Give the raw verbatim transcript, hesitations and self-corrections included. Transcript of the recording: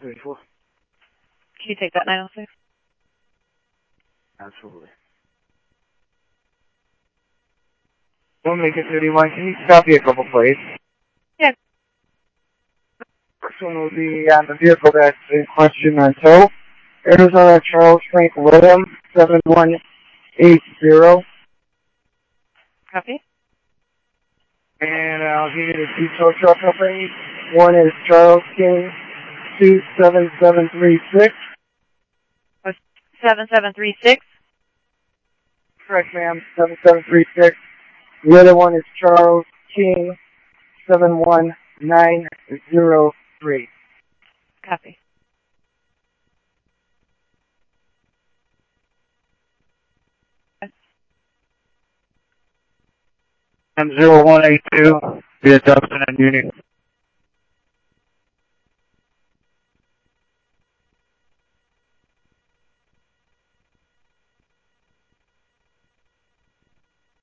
thirty-four. Can you take that nine oh six? Absolutely. Homemaker thirty-one, can you stop vehicle, please? Yeah. First one will be on the vehicle that's in question on tow. Arizona Charles Frank William, seven one eight zero. Copy. And I'll give you the two tow truck companies. One is Charles King, two seven seven three six. seven seven three six? Correct, ma'am, seven seven three six. The other one is Charles King, seven one nine zero three. Copy. M zero one eight two, via Dustin and Union.